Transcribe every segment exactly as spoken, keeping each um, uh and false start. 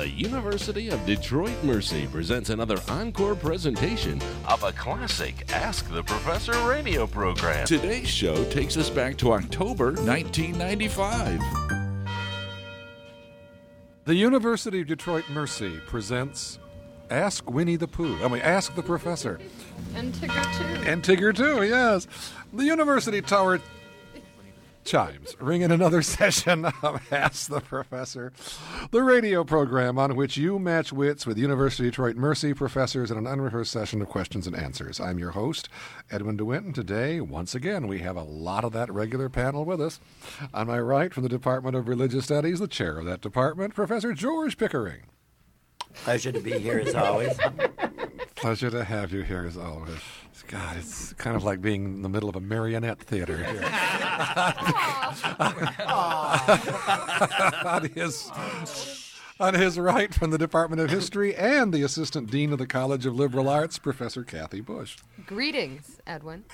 The University of Detroit Mercy presents another encore presentation of a classic Ask the Professor radio program. Today's show takes us back to October nineteen ninety-five. The University of Detroit Mercy presents Ask Winnie the Pooh. I mean, Ask the Professor. And Tigger, too. And Tigger, too, yes. The University Tower chimes ring in another session of Ask the Professor, the radio program on which you match wits with University of Detroit Mercy professors in an unrehearsed session of questions and answers. I'm your host, Edwin DeWitt, and today, once again, we have a lot of that regular panel with us. On my right, from the Department of Religious Studies, the chair of that department, Professor George Pickering. Pleasure to be here as always. Pleasure to have you here as always. God, it's kind of like being in the middle of a marionette theater here. on, his, on his right, from the Department of History and the Assistant Dean of the College of Liberal Arts, Professor Kathy Bush. Greetings, Edwin.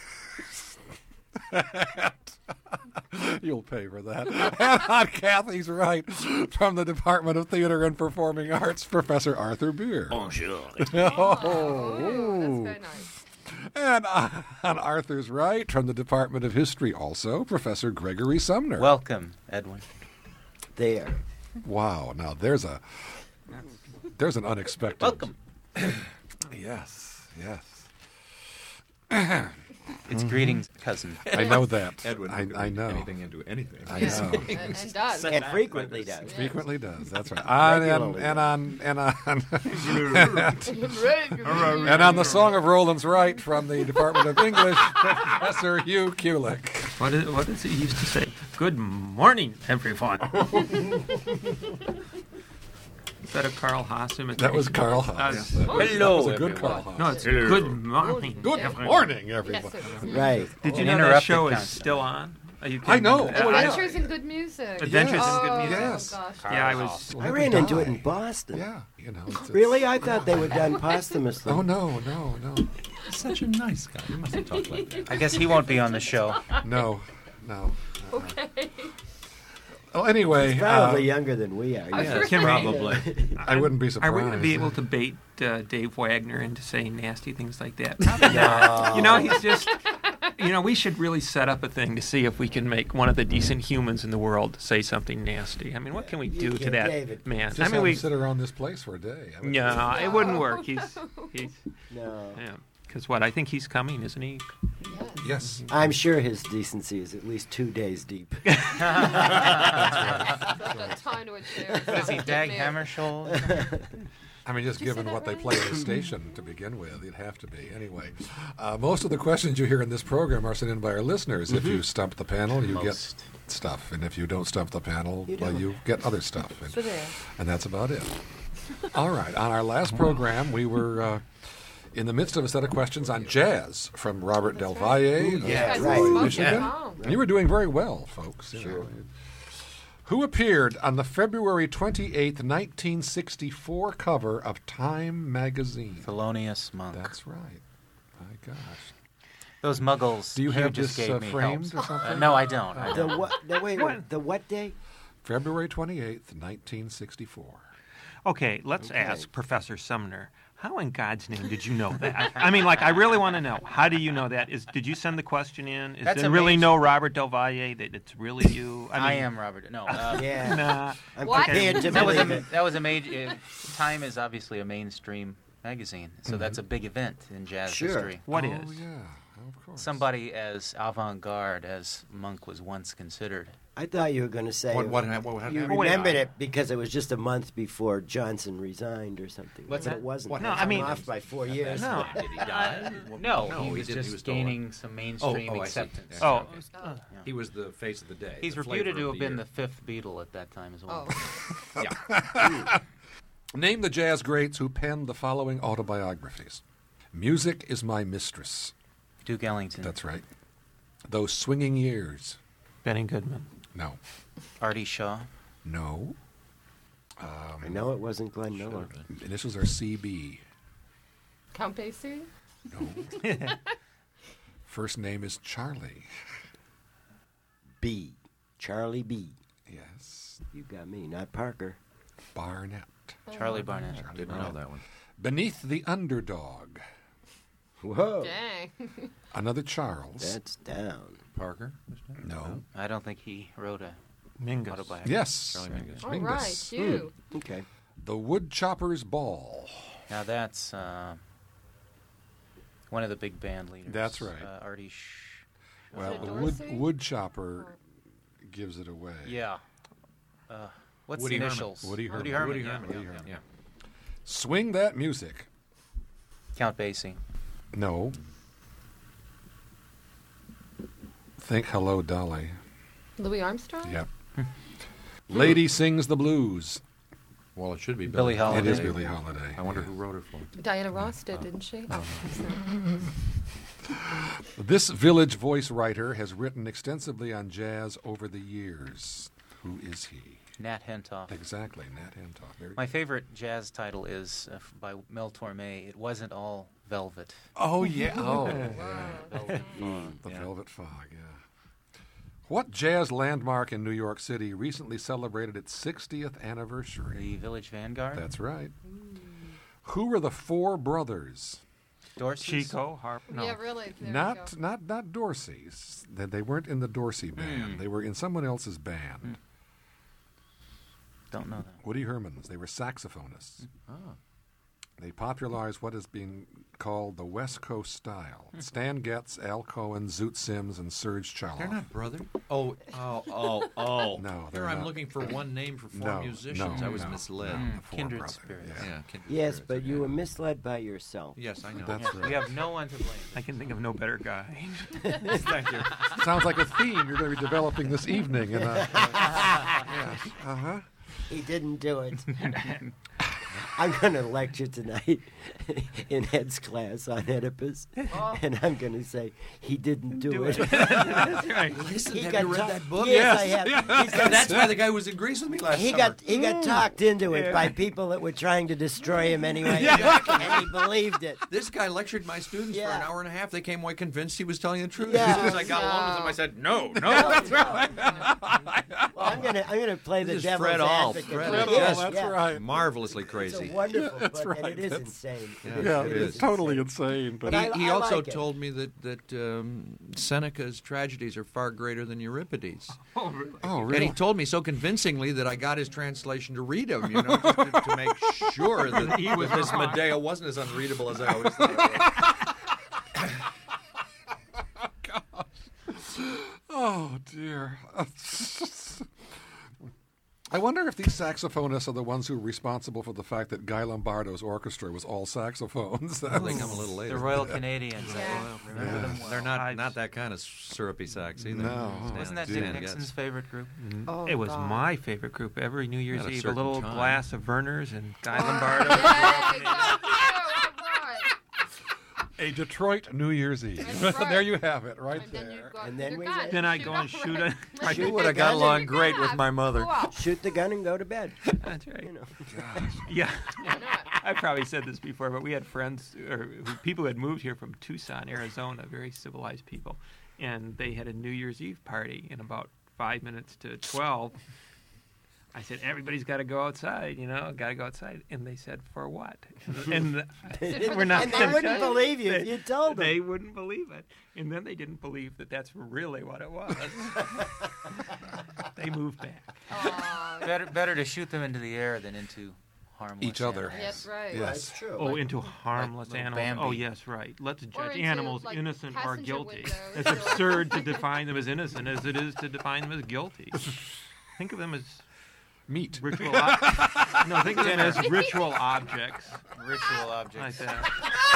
You'll pay for that. And on Kathy's right, from the Department of Theater and Performing Arts, Professor Arthur Beer. Bonjour. Oh, Oh, that's very nice. And on Arthur's right, from the Department of History also, Professor Gregory Sumner. Welcome, Edwin. There. Wow, now there's a there's an unexpected. Welcome. Yes, yes. It's Mm-hmm. greetings, cousin. I know that. Edwin I, will I read know. anything into anything. I Yeah. know. And, and does. And frequently does. Frequently does. That's right. On, and, and on and on and on the Song of Roland's right, from the Department of English, Professor Hugh Kulick. What is, what does he used to say? Good morning, everyone. Is that a Carl Haas imitation? That was Carl Haas. Uh, That was- Hello, that was a good everyone. Carl Haas. No, it's good morning. Good everyone. morning, everyone. Yes, it is. Right. Did you An know that interrupted show is concept. still on? Are you I kidding know. me? Oh, I- yeah. Adventures in Good Music. Adventures Yes. in Good Oh, Music. Yes. gosh. Yeah, I was. I ran into it in Boston. Yeah, you know. It's, it's, Really? I thought they were done posthumously. Oh, no, no, no. Such a nice guy. You mustn't talk like that. I guess he won't be on the show. No, no. Okay. Well, anyway, He's probably uh, younger than we are. I'm Yeah. sure Can we- Probably. I wouldn't be Are surprised. we going to be able to bait uh, Dave Wagner into saying nasty things like that? Probably not. You know, he's just. You know, we should really set up a thing to see if we can make one of the decent humans in the world say something nasty. I mean, what can we You do to can, that David. Just man? I have mean, him we. sit around this place for a day. I would- No, it wouldn't work. He's. He's. No. Yeah. Because what? I think he's coming, isn't he? Yes. I'm sure his decency is at least two days deep. That time to a chair. Is he Dag Hammarskjöld? I mean, just Did you given say what that they right? play at the station to begin with, it'd have to be. Anyway, uh, most of the questions you hear in this program are sent in by our listeners. If you stump the panel, you Most. get stuff. And if you don't stump the panel, You well, don't. you get other stuff. And, So there. and that's about it. All right. On our last program, we were uh, in the midst of a set of questions on jazz from Robert Del Valle of yeah, Guys, right. it's smoking. Michigan. Oh. And you were doing very well, folks. You Sure. know. Who appeared on the February twenty-eighth, nineteen sixty-four cover of Time magazine? Thelonious Monk. That's right. My gosh. Those muggles. Do you have just this gave uh, me framed help. or something? Uh, no, I don't. I The don't. what? The, wait, wait, the what day? February twenty-eighth, nineteen sixty-four. Okay, let's Okay. ask Professor Sumner. How in God's name did you know that? I mean, like, I really want to know. How do you know that? Is did you send the question in? Is That's there really amazing. no Robert Del Valle? That it's really you? I, mean, am Robert. No. Uh, Yeah. Nah. I'm What? prepared to That was a believe it. that was a major. Uh, Time is obviously a mainstream magazine, so that's a big event in jazz Sure. history. What oh, is? yeah, of course. Somebody as avant-garde as Monk was once considered. I thought you were going to say What, what, what, what you happened? remembered it because it was just a month before Johnson resigned or something. What's but that? it wasn't. What No, It's I mean- off by four years. No. Did he die? No, no he he was didn't. just He was still gaining some mainstream Oh, oh, I see. acceptance. Yeah. Oh, Okay. Oh. He was the face of the day. He's the reputed flavor to of have the been year. the fifth Beatle at that time as well. Oh. Yeah. Name the jazz greats who penned the following autobiographies. Music is My Mistress. Duke Ellington. That's right. Those Swinging Years. Benny Goodman. No. Artie Shaw. No. I know it wasn't Glenn Miller. Initials are C B. Count Basie? No. First name is Charlie. B. Charlie B. Yes. You got me, not Parker. Barnett. Charlie Barnett. Didn't know that one. Beneath the Underdog. Whoa. Dang. Another Charles. That's down. Parker? No. I don't think he wrote a Mingus. autobiography. Yes. Charlie Mingus. All Mingus. right, you. Okay. The Woodchopper's Ball. Now that's uh, one of the big band leaders. That's right. Uh, Artie Sh- Well, it the Dorsey? wood, Woodchopper gives it away. Yeah. Uh, what's Woody the Herman. initials? Woody Herman. Woody Herman. Woody yeah. Herman. Woody yeah, Herman. yeah. Swing That Music. Count Basie. No. Think Hello, Dolly. Louis Armstrong? Yep. Lady Sings the Blues. Well, it should be Billie Billie Holiday. It is Billie Holiday. I wonder who wrote it for him. Diana Ross did, didn't she? Oh. This Village Voice writer has written extensively on jazz over the years. Who is he? Nat Hentoff. Exactly, Nat Hentoff. Very My favorite jazz title is uh, f- by Mel Torme. It wasn't all velvet. Oh, yeah. Oh, Velvet Fog, the yeah. Velvet Fog, yeah. What jazz landmark in New York City recently celebrated its sixtieth anniversary? The Village Vanguard. That's right. Who were the four brothers? Dorsey. Chico, Harp. No. Yeah, really. There Not, we go. not, not Dorsey's. They, they weren't in the Dorsey band. Mm. They were in someone else's band. Mm. Don't know that. Woody Herman's. They were saxophonists. Ah. They popularized what is being called the West Coast style. Stan Getz, Al Cohen, Zoot Sims, and Serge Charloff. They're not brother. Oh, oh, oh, oh. No, they're Here I'm not. looking for one name for four No, musicians. no, I was no, misled. no, Mm, the four kindred brothers, spirits. yeah. Yeah. kindred Yes, spirits, but you yeah. were misled by yourself. Yes, I know. That's Yeah, right. You have no one to blame. I can think of no better guy. Thank you. Sounds like a theme you're going to be developing this evening. In a, uh, yes. Uh-huh. He didn't do it. I'm going to lecture tonight in Ed's class on Oedipus, and I'm going to say he didn't do, Do it. it. That's right. Listen, He have got you read ta- that book? Yes, I have. He's got- That's why the guy was in Greece with me last he summer. got he got talked into it Yeah. by people that were trying to destroy him anyway, and he believed it. This guy lectured my students for Yeah. an hour and a half. They came away convinced he was telling the truth. Yeah. As soon as I got along with him, I said, "No, no, that's right." Well, I'm gonna I'm gonna play This the is devil's Fred Ault. advocate. Fred Fred Ault, Ault, Yes, that's yeah. right. Marvelously It's crazy. a wonderful That's book, right. and it is That's- insane. Yeah. It Yeah, is- it it is is. totally insane. insane. But, But I- He, he also like it. told me that that um, Seneca's tragedies are far greater than Euripides, Oh, really? oh, and really? he told me so convincingly that I got his translation to read him, you know, just to, to make sure that, He was that this wrong. Medea wasn't as unreadable as I always thought it was. Oh, dear. I wonder if these saxophonists are the ones who are responsible for the fact that Guy Lombardo's orchestra was all saxophones. I think I'm a little later. The Royal Canadians. Yeah. I remember them well. They're not I've- not that kind of syrupy sax either. No. Wasn't that Dear. Dick Nixon's favorite group? Oh, It was God. my favorite group every New Year's At a Eve. A certain little time. glass of Verner's and Guy Lombardo. Yay, go you! All right. A Detroit New Year's Eve. That's right. there you have it, right And then you there. go And then your we gun. went- Then I Shoot go and up, shoot right. a- I Shoot shoot would have got Shoot along your great gun with up. my mother. Go out. Shoot the gun and go to bed. That's right. You know. Yeah. I know it. I probably said this before, but we had friends or who, people who had moved here from Tucson, Arizona, very civilized people, and they had a New Year's Eve party. And about five minutes to twelve, I said, "Everybody's got to go outside, you know, got to go outside." And they said, "For what?" And the, we're not. And they gonna wouldn't tell you. believe you if They- you told them. They wouldn't believe it, and then they didn't believe that that's really what it was. They moved back. Aw, Better, better to shoot them into the air than into harmless Each other. animals. That's right. Yes. That's true. Oh, into harmless little animals. Bambi. Oh, yes, right. Let's Or judge into, animals like, innocent or passenger guilty. windows It's or- absurd to define them as innocent as it is to define them as guilty. Think of them as Meat. ritual. Ob- no, think of them as ritual objects Ritual like objects. that.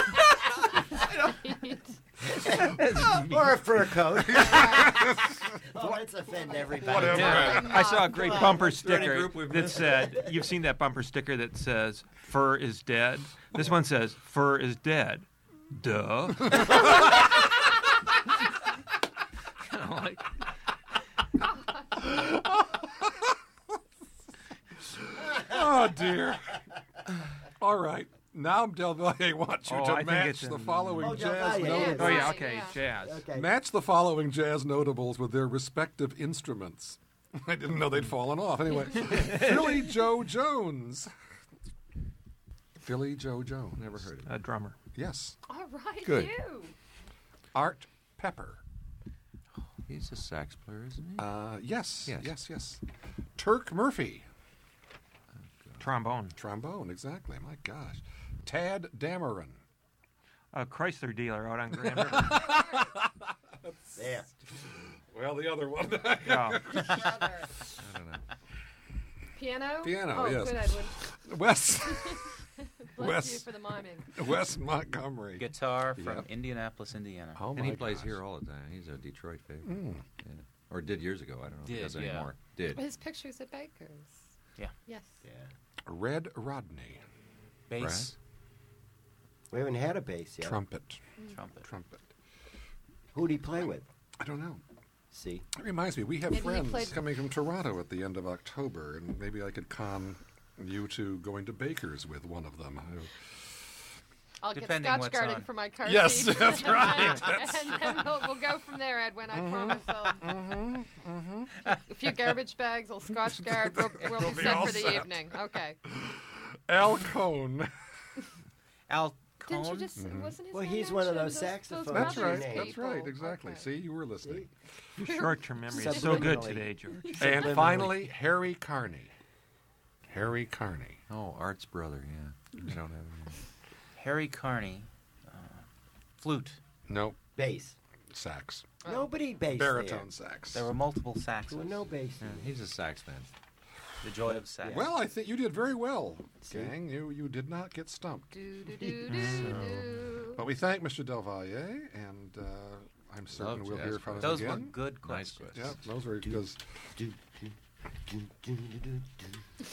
Or a fur coat. Oh, let's offend everybody. Yeah. I saw a great Come on, bumper let's there any sticker group we've that missed? said, you've seen that bumper sticker that says, "Fur is dead." This one says, "Fur is dead." Duh. You know, like, Oh, dear. All right. Now, Del Valle wants you Oh, to I think match it's the in- following Oh, Del jazz Valle, notables. yes. oh, yeah, Right, okay, yeah. jazz. Okay. Match the following jazz notables with their respective instruments. I didn't know they'd fallen off. Anyway, Philly Joe Jones. Philly Joe Jones. Never heard of it. A drummer. Yes. All right, Good. you. Art Pepper. He's a sax player, isn't he? Uh, yes, yes, Yes. yes, Turk Murphy. Trombone. Trombone, exactly. My gosh. Tad Dameron. A Chrysler dealer out on Grand River. There. Well, the other one. Yeah. Brother. I don't know. Piano? Piano, oh, yes. good, Edwin. Wes. Bless Wes. you for the miming. Wes Montgomery. Guitar from Yep. Indianapolis, Indiana. Oh, And my he plays gosh. here all the time. He's a Detroit favorite. Mm. Yeah. Or did years ago. I don't know if he Did, does yeah. anymore. Did. His pictures at Baker's. Yeah. Yes. Yeah. Red Rodney. Bass, We haven't had a bass yet. Trumpet. trumpet. Trumpet. Who'd he play with? I don't know. See? That reminds me, we have Maybe he friends played- coming from Toronto at the end of October, and maybe I could con you to going to Baker's with one of them. I'll Depending get Scotch what's guarding on. for my car Yes, seat. that's right. and then we'll, we'll go from there, Edwin. I promise. I'll, A few garbage bags, will Scotch guard. We'll, we'll We'll be be set all for the set. evening. Okay. Al Cohn. Al Didn't you Cohn. just? Wasn't his Well, name he's one of mentioned? those those saxophones. That's brothers right. That's people. right. Exactly. Okay. See, you were listening. Your short-term memory is so Subliminally. good today, George. And Subliminally. finally, Harry Carney. Harry Carney. Oh, Art's brother, yeah. I don't have any. Harry Carney. Uh, flute. Nope. Bass. Sax. Nobody bass Baritone sax. There were multiple there. saxes. Well, no bass. Yeah, he's a sax man. The joy of sax. Well, I think you did very well, See? gang. You you did not get stumped. Do, do, do, do, do. But we thank Mister Del Valle, and uh, I'm certain Love we'll jazz hear from him Those were again. good Nice questions. questions. Yeah, those were because Do, do, do, do, do, do.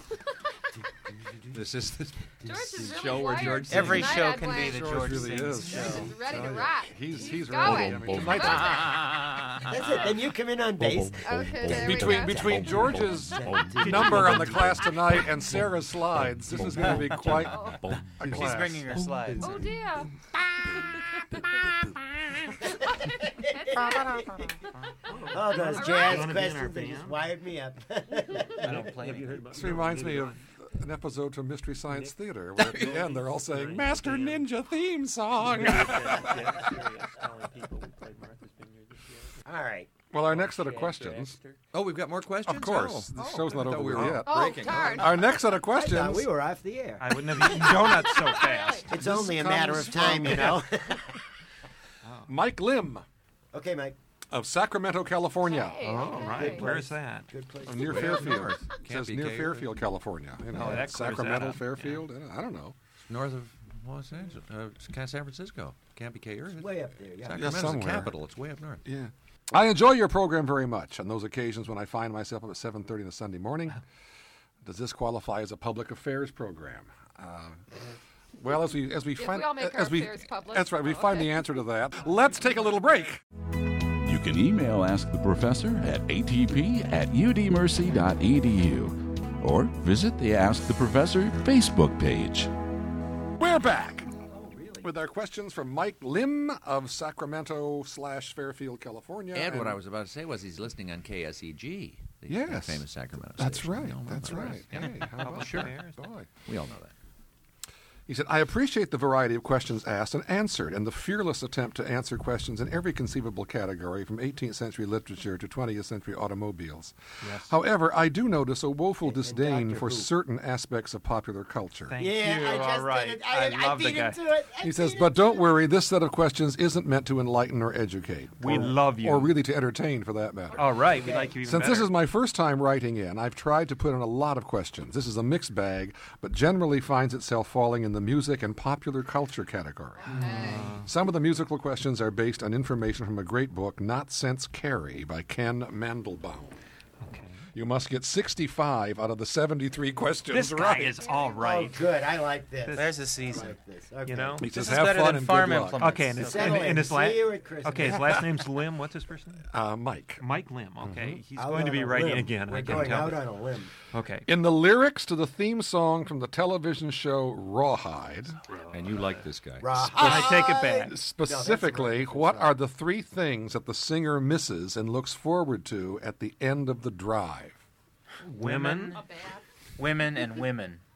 This is this George is really show where wired George Every tonight, show Edwin. can be the George George really Sings is. show. He's ready to Tell ya, rock. He's he's going. ready. I mean, tonight's That's it. Then you come in on bass. Okay, there we between go. between George's number on the class tonight and Sarah's slides, this is going to be quite a She's class. bringing her slides. Oh dear. Oh, those All jazz right. You wanna be in our questions, they just band? wired me up. I don't play any. This reminds me of an episode from Mystery Science Theater where at the end they're all saying Master Ninja theme song. All right. Well, our next set of questions, Oh, we've got more questions? of course, Oh. the show's I not thought over we with were yet. Oh, breaking. darn. Our next set of I thought questions. we were off the air. I wouldn't have eaten donuts so fast. It's This only a matter comes of time, from- you know. Mike Lim Okay, Mike. of Sacramento, California. Hey, Oh, okay. right. Where's that? Good place. Uh, Near Way up Fairfield. north. It Can't says be near Cape. Fairfield, California. You know, Oh, that clears Sacramento, that up. Fairfield. I don't know. North of Los Angeles. Uh, it's kind of San Francisco. Can't be K. It's way up there, yeah. Sacramento's the somewhere. capital. It's way up north. Yeah. I enjoy your program very much. On those occasions when I find myself up at seven thirty on a Sunday morning, does this qualify as a public affairs program? Uh, well, as we as we If find we all make as our we affairs public. that's right, we Oh, find okay. the answer to that. Let's take a little break. You can email Ask the Professor at a t p at u d mercy dot e d u or visit the Ask the Professor Facebook page. We're back with our questions from Mike Lim of Sacramento slash Fairfield, California. And what I was about to say was he's listening on K S E G, the Yes. famous Sacramento That's station. right. We all know That's about right. that. Hey, how about Sure. that? Boy. We all know that. He said, I appreciate the variety of questions asked and answered and the fearless attempt to answer questions in every conceivable category from eighteenth century literature to twentieth century automobiles. Yes. However, I do notice a woeful and disdain Doctor for Who. certain aspects of popular culture. Thank Yeah, you. I just All right. did it. I, I, love the beat guy. him to it. I He says, beat but him don't to worry, this set of questions isn't meant to enlighten or educate. We or, love you. Or really to entertain, for that matter. All right. We like you even Since better. this is my first time writing in, I've tried to put in a lot of questions. This is a mixed bag, but generally finds itself falling in the music and popular culture category. Some of the musical questions are based on information from a great book, Not Sense Carry, by Ken Mandelbaum. Okay. You must get sixty-five out of the seventy-three questions This guy right. is all Oh, right. good. I like this. There's the I season. like this. Okay. You know? He says, This is have better fun than and farm good luck. implements. Okay, and his, Settle and, in. and his See last you at Christmas. okay, his last name's Lim. What's his first name? Uh, Mike. Mike Lim. Okay, he's Out going to on be a writing limb. again. We're I can going tell. out on a limb. Okay. In the lyrics to the theme song from the television show Rawhide, And you like this guy. Rawhide. I take it back. specifically, different what song. are the three things that the singer misses and looks forward to at the end of the drive? Women. A bad. Women and women.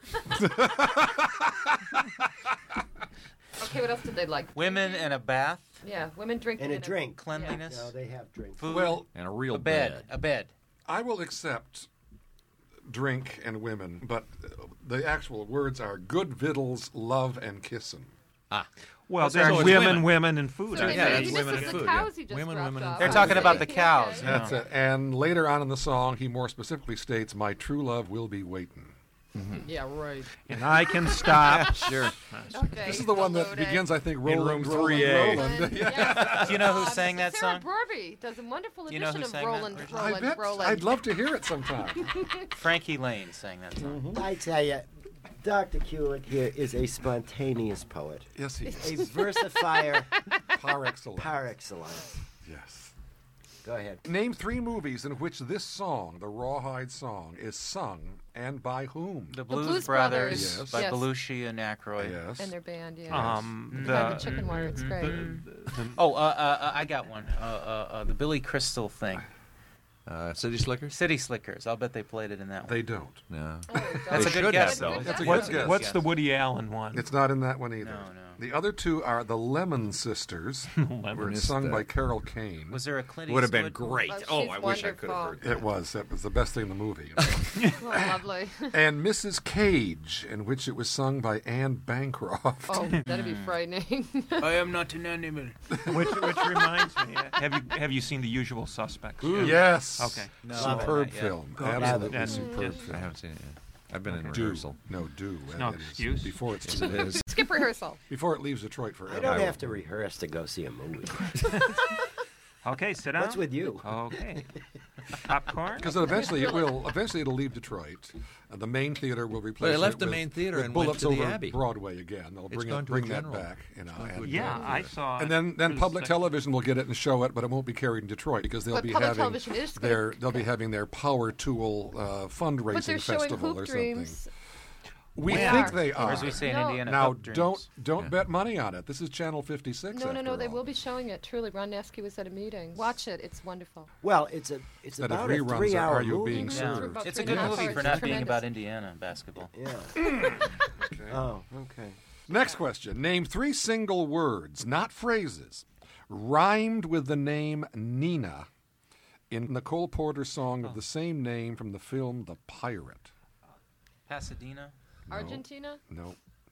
Okay, what else did they like? Women and a bath, Yeah, women drinking. And a in drink. cleanliness, No, they have drinks. food, Well, And a real a bed, bed. a bed. I will accept drink and women, but the actual words are good victuals, love, and kissin'. Well, So there's it's women, women. women, and food. So I maybe yeah, guess. it's this women is and the food, cows yeah. he just Women, dropped women, and off. They're food. talking about the Okay. cows. Yeah. That's it. And later on in the song, he more specifically states, "My true love will be waiting." Yeah, right. And I can stop. Sure. Okay, This is the one that loaded. begins, I think, In Roland, room Roland, three A. Roland. Yes. Do you know who Um, sang that Sarah song? Brody does a wonderful Do you know edition who of sang that Roland, originally? I Roland, bet. Roland. I'd love to hear it sometime. Frankie Lane sang that song. I tell you, Doctor Kulik here is a spontaneous poet, Yes, he a is. versifier Par excellence. par excellence. Yes. Go ahead. Name three movies in which this song, the Rawhide song, is sung and by whom? The Blues, Blues Brothers, Brothers. by Yes. Belushi and Aykroyd. Yes. And their band, yeah. Um, Kind the, of chicken wire, it's great. Oh, uh, uh, uh, I got one. Uh, uh, uh, the Billy Crystal thing. Uh, City Slickers? City Slickers. I'll bet they played it in that one. They don't. No. Oh, That's They a good should guess, have, though. though. That's a good what's guess. what's the Woody Allen one? It's not in that one either. No, no. The other two are the Lemon Sisters, were Missed sung that. by Carol Kane. Was there a Clint Would have been Eastwood? great. Oh, Oh, she's I wish I could have heard wonderful. It was. That was the best thing in the movie. Oh, lovely. And Missus Cage, in which it was sung by Anne Bancroft. Oh, that'd be frightening. I am not an animal. which, which reminds me, uh, have you have you seen The Usual Suspects? yet? Yes. Okay. No, Superb not yet. film. Go Absolutely And- superb yes. film. I haven't seen it yet. I've been in Do. rehearsal. No, do. No It is excuse. Before, it's, Yes, it is. Skip rehearsal. before it leaves Detroit forever. I don't have to rehearse to go see a movie. Okay, sit down. What's with you? Okay. Popcorn? Because eventually it will. Eventually it'll leave Detroit. Uh, the main theater will replace. Well, it left it the with- main theater with and went Bullets to the over Abbey. Broadway again. They'll It's bring gone it, to a bring that general. back. You know, gone to a and, Yeah, uh, I saw it. And then, then It was public like- television will get it and show it, but it won't be carried in Detroit because they'll But be public having television is gonna- their they'll be having their Power Tool uh, fundraising But they're showing festival Hoop or Dreams. something. We They think are. they Or are. as we say in No. Indiana, Now Hoop Dreams. don't don't Yeah. bet money on it. This is Channel fifty-six. No, no, no. after They all. will be showing it. Truly, Ron Nasky was at a meeting. Watch it. It's wonderful. Well, it's a it's Instead of about a reruns, three-hour are you movie. being Mhm. Yeah. served? About It's a three good and movie hours. for It's not being tremendous. about Indiana basketball. Yeah. Oh, okay. Next question. Name three single words, not phrases, rhymed with the name Nina in the Cole Porter song of the same name from the film The Pirate. Pasadena. No. Argentina? No.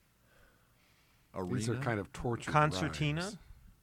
Arena? These are kind of tortured Concertina? rhymes.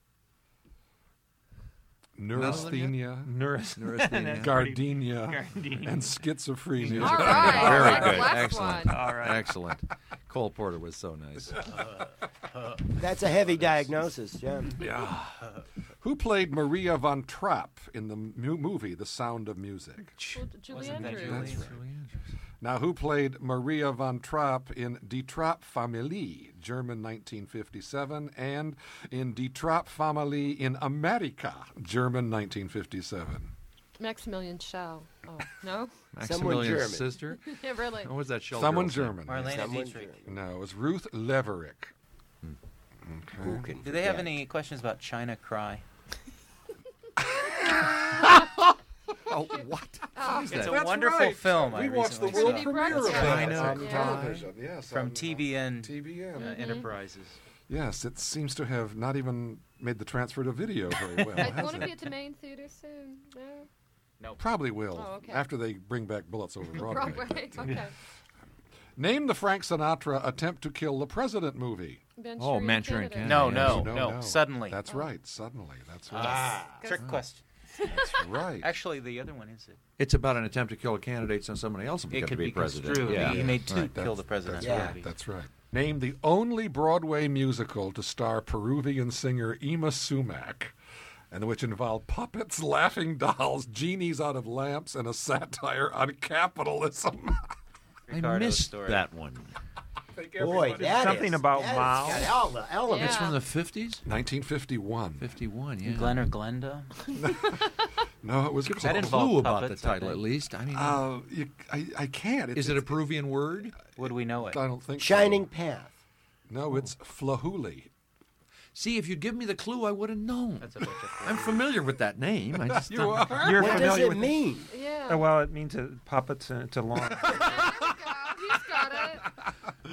Neurasthenia, Nurse. Neurasthenia. gardenia, Gardenia. and schizophrenia. All right. Very That's the good. last Excellent. one. All right. Excellent. Cole Porter was so nice. That's a heavy diagnosis, Jim. Yeah. Who played Maria von Trapp in the mu- movie The Sound of Music? Well, Julie Wasn't that Andrews. Julie? That's right. Now, who played Maria von Trapp in Die Trapp-Familie, German nineteen fifty-seven, and in Die Trapp-Familie in America, German nineteen fifty-seven? Maximilian Schell. Oh, no? Maximilian's German. sister? Yeah, really. What was that show? Someone girl's name? German. Marlene Someone Dietrich. German. No, it was Ruth Leverick. Who can Do they have forget? any questions about China Cry? Oh, what? It's that? a That's wonderful right. film. I We watched the recently world saw. premiere of China that on Cry. television. Yes, From on, uh, T V N T V N. uh, Enterprises. Yes, it seems to have not even made the transfer to video very well, I has want to it? be at the main theater soon. No? Probably will, Oh, okay. after they bring back Bullets Over Broadway. Broadway. Okay. Name the Frank Sinatra Attempt to Kill the President movie. Oh, Manchurian Manchurian Candidate. No, Yes. no, no, Suddenly. That's right, suddenly. That's right. Ah, trick question. That's right. Actually, the other one is it. It's about an attempt to kill a candidate so somebody else will It get to could be be president. construed. Yeah. He made two Right, kill that's- the president. That's Yeah. right. That's right. Name the only Broadway musical to star Peruvian singer Ima Sumac, and which involved puppets, laughing dolls, genies out of lamps, and a satire on capitalism. I Ricardo's missed story. that one. Boy, that Something is- about that has Mao. got all the elements. It's Yeah. from the fifties? nineteen fifty-one. fifty-one, yeah. Glenn or Glenda. No, it was Give us called. a involved clue about the puppets, I title, at think. least. I mean, Uh, you, I, I can't. It's, is it a it's- Peruvian word? Would we know it? I don't think so. Shining Path. No, it's Flahuli. See, if you'd give me the clue, I would have known. That's a bunch of I'm familiar with that name. I just You are? You're What does familiar it with mean? Yeah. Uh, well, it means uh, puppets uh, to lawn. There we go. He's got it.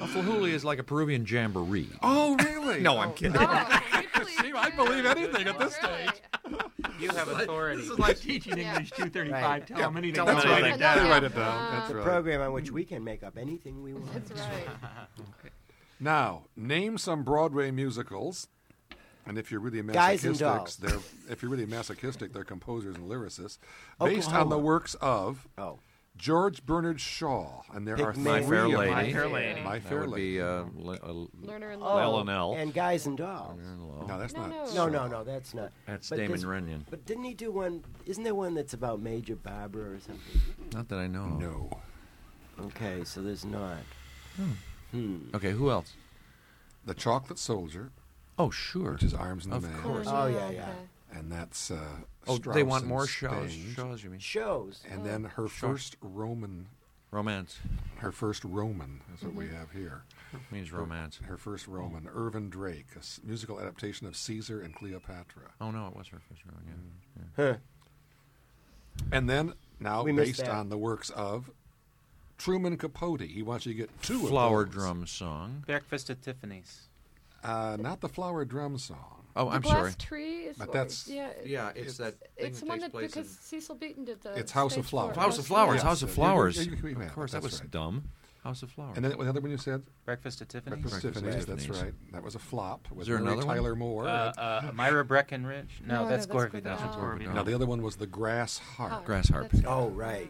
A flahooley is like a Peruvian jamboree. Oh, really? No, I'm kidding. Oh, we believe See, I believe anything at this Really? stage. You have authority. This is like teaching Yeah. English two thirty-five. Right. Tell them anything. That's Write right. it down. They write it down. Uh, That's The right. program on which we can make up anything we want. That's right. Now, name some Broadway musicals. And if you're really Guys and masochistic, Dolls. they're if you're really masochistic, they're composers and lyricists based on Oklahoma. the works of Oh. George Bernard Shaw, and there are Pygmalion. three My Fair of them. Lady. My Fair Lady. My That Fair would Lady. be uh, li- uh, Learner and Oh, L and L. and Guys and Dolls. No, that's No, not. no. No, Shaw. no, no, that's not. That's But Damon this- Runyon. But didn't he do one? Isn't there one that's about Major Barbara or something? Not that I know. of. No. Okay, so there's not. Hmm. Okay, who else? The Chocolate Soldier, Oh, sure. which is Arms and the Of Man. course. Oh, yeah, yeah. okay. And that's uh, Oh, Strauss they want and more shows. Stage. Shows, you mean? Shows. And then her Sure. first Roman, Romance her first Roman is what we have here. means romance. Her first Roman, Irvin Drake, a s- musical adaptation of Caesar and Cleopatra. Oh no, it was her first one. Yeah. yeah. Huh. And then, now We missed based that. on the works of Truman Capote. He wants you to get two Flower of those. Drum Song. Breakfast at Tiffany's. Uh, not the Flower Drum Song. Oh, The I'm Glass sorry. Tree is. But or- that's- yeah. Yeah, it's that thing It's that the one takes that place because in Cecil Beaton did the. It's House of stage Flowers. for it. House of Flowers. Yes, House of you- Flowers. you- you- you- Of course, that that's was right. dumb. House of Flowers. And then the other one you said? Breakfast at Tiffany's. Breakfast Breakfast Tiffany's. at That's Tiffany's. right. That was a flop. With there Mary another one? Tyler Moore. Uh, uh, Myra Breckenridge. No, No, no, that's that's Gorby. Gorby. That's Oh. Gorby. now, the other one was the Grass Harp. Grass Harp. That's- Oh, right.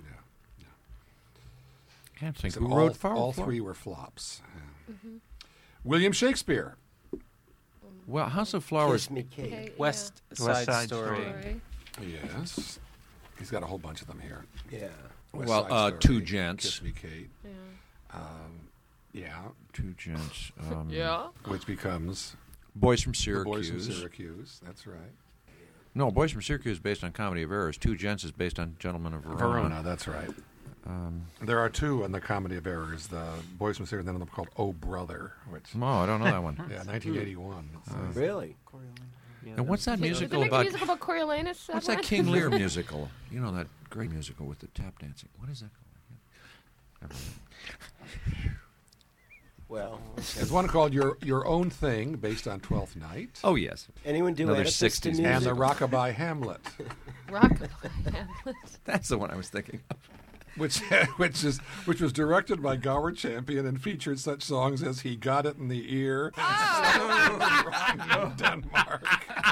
Can't think So who all, wrote Flower all Flower? three were flops. William Shakespeare. Well, House of Flowers. Kiss Me Kate. Okay, West yeah. Side, West Side Story. Story. Story. Yes. He's got a whole bunch of them here. Yeah. West Well, Side uh, Story, Two Gents. Kiss Me Kate. Yeah. Um, yeah. Two gents. Um, Yeah. Which becomes Boys from The Syracuse. Boys from Syracuse. That's right. No, Boys from Syracuse is based on Comedy of Errors. Two Gents is based on Gentlemen of Verona. Verona. That's right. Um, There are two in the Comedy of Errors. The Boys from Syracuse, and then another called Oh Brother, which oh, I don't know that one. yeah, nineteen eighty-one. It's, uh, Really? Yeah, And what's that Did they musical make a about? musical about Coriolanus? What's that King Lear musical? You know that great musical with the tap dancing. What is that called? Never mind. Well, There's one called Your Your Own Thing, based on Twelfth Night, Oh yes, anyone do Another Oedipus to sixties music? and the Rockabye Hamlet, Rockabye Hamlet. that's the one I was thinking of. which which is which was directed by Gower Champion and featured such songs as He Got It in the Ear, oh. Denmark.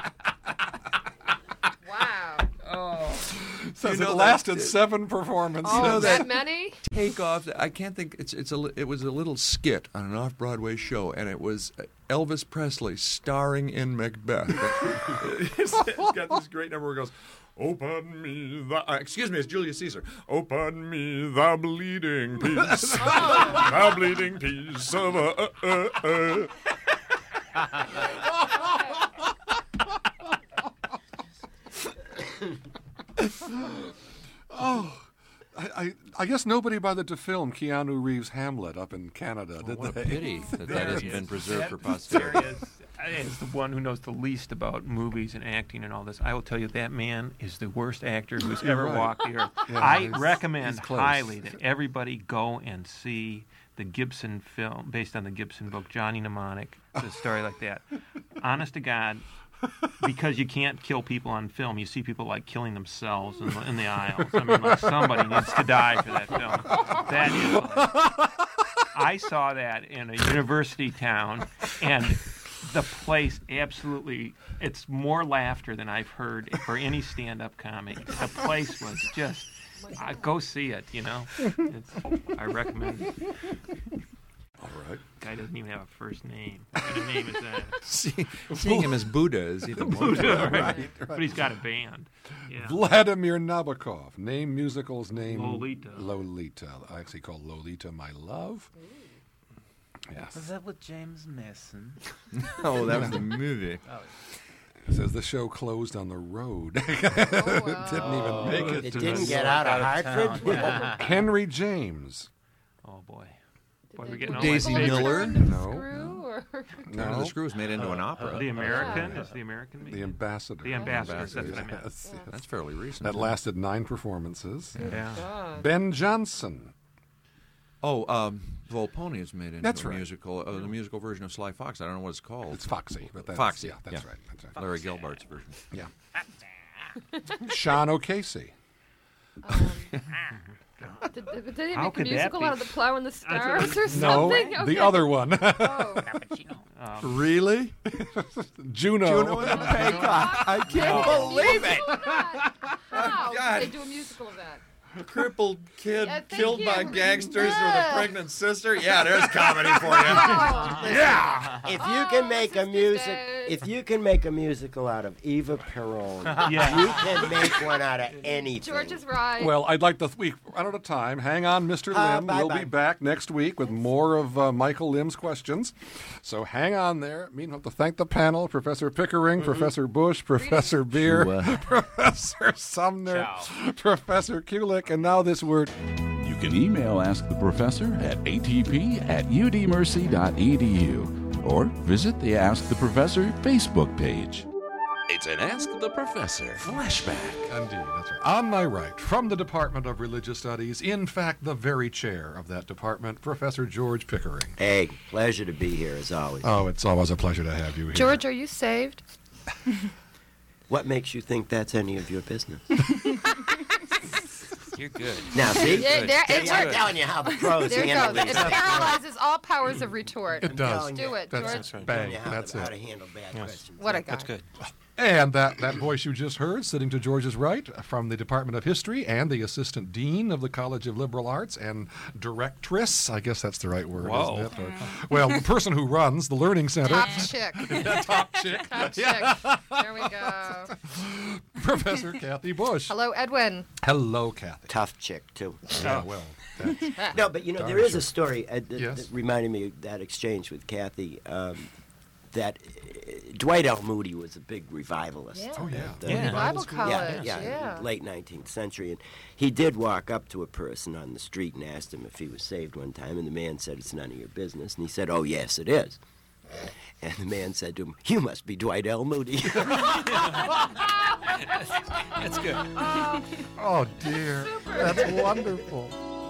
Wow. Says You know it that- lasted seven performances. Oh, that- that many? Take off. I can't think. It's it's a. li- It was a little skit on an off-Broadway show, and it was Elvis Presley starring in Macbeth. it's, it's got this great number where it goes, "Open me the." Uh, excuse me, it's Julius Caesar. Open me the bleeding piece, the bleeding piece of a. Uh, uh, uh. Oh, I, I, I guess nobody bothered to film Keanu Reeves' Hamlet up in Canada, did What a they? pity that that hasn't been preserved for There posterity. is. As the one who knows the least about movies and acting and all this, I will tell you that man is the worst actor who's ever right. walked the earth. Yeah, I he's- recommend he's close. highly that everybody go and see the Gibson film based on the Gibson book, Johnny Mnemonic, the story like that. Honest to God, because you can't kill people on film, you see people like killing themselves in the, in the aisles. I mean, like somebody needs to die for that film. That is. Like, I saw that in a university town, and the place absolutely, it's more laughter than I've heard for any stand-up comic. The place was just, uh, go see it, you know. It's, I recommend it. All right. Guy doesn't even have a first name. What kind of name is that? See, seeing him as Buddha is even more. right. But he's got a band. Yeah. Vladimir Nabokov. Name musicals. Name Lolita. Lolita. I actually call Lolita My Love. Yes. Was that with James Mason? Oh, that was the movie. It says the show closed on the road. Oh, wow. Didn't even make it. It to didn't the- get out of Out of Hartford. town, yeah. Henry James. Oh, boy. Did Boy, they we're getting do all Daisy that. Return Miller? to the No. Screw, or? Turn of the Screw was made into an opera. The American? Is the American? The Ambassador. The Ambassador, that's what I meant. Yes, yes. That's fairly recent. That lasted nine performances. Yeah. God. Ben Jonson. Oh, um, Volpone is made into That's a right. musical, uh, the musical version of Sly Fox. I don't know what it's called. It's Foxy. But that's, Foxy. Yeah, that's Yeah. right. That's right. Larry Gelbart's version. Yeah. Sean O'Casey. Um, did, did, did they How make a could that musical be? out of the Plow and the Stars or No, something? Okay. the other one. Oh. Really? Juno. Juno and the Peacock. I can't They believe did a it. musical of that. How God. did they do a musical of that? Crippled kid Yeah, thank killed you. by gangsters with a Yeah. pregnant sister. Yeah, there's comedy for you. Oh. Yeah. If you Oh, can make a Sister music, Dead. if you can make a musical out of Eva Peron, Yeah. you can make one out of anything. George is right. Well, I'd like to. We run out of time. Hang on, Mister Uh, Lim. We'll bye-bye. be back next week with more of uh, Michael Lim's questions. So hang on there. Meanwhile, to thank the panel: Professor Pickering, Mm-hmm. Professor Bush, Professor Beer, Sure. Professor Sumner, Professor Kulik, and now this word. You can email Ask the Professor at a t p at u d mercy dot e d u or visit the Ask the Professor Facebook page. It's an Ask the Professor flashback. Indeed, that's right. On my right, from the Department of Religious Studies, in fact, the very chair of that department, Professor George Pickering. Hey, pleasure to be here as always. Oh, it's always a pleasure to have you here. George, are you saved? What makes you think that's any of your business? You're good. Now, see? Yeah, there, it I'm works. telling you how the pros There it handle goes. these It things. paralyzes all powers of retort. It does. telling Do you. it, That's, George. Telling bang. you how, That's to, how it. to handle bad questions. What a guy. That's good. And that, that voice you just heard, sitting to George's right, from the Department of History and the Assistant Dean of the College of Liberal Arts and Directress, I guess that's the right word, Whoa. isn't it? Or- well, the person who runs the Learning Center, Top chick. top chick, Top chick. There we go. Professor Kathy Bush. Hello, Edwin. Hello, Kathy. Tough chick, too. Yeah, well, that's, No, but you know, Darn there is sure. a story uh, that, Yes. that reminded me of that exchange with Kathy. Um, that uh, Dwight L. Moody was a big revivalist. Yeah. oh, yeah. The- Yeah. Bible Yeah, college. yeah, Yeah. in late nineteenth century. And he did walk up to a person on the street and asked him if he was saved one time, and the man said, "It's none of your business." And he said, "Oh, yes, it is." And the man said to him, "You must be Dwight L. Moody." That's good. Oh, dear. That's wonderful.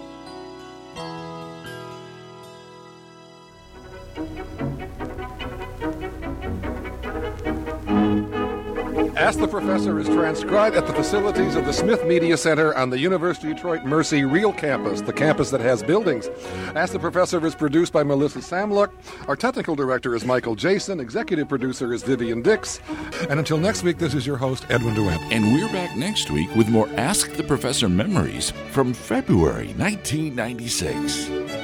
Ask the Professor is transcribed at the facilities of the Smith Media Center on the University of Detroit Mercy Real Campus, the campus that has buildings. Ask the Professor is produced by Melissa Samluck. Our technical director is Michael Jason. Executive producer is Vivian Dix. And until next week, this is your host, Edwin DeWitt. And we're back next week with more Ask the Professor memories from February nineteen ninety-six.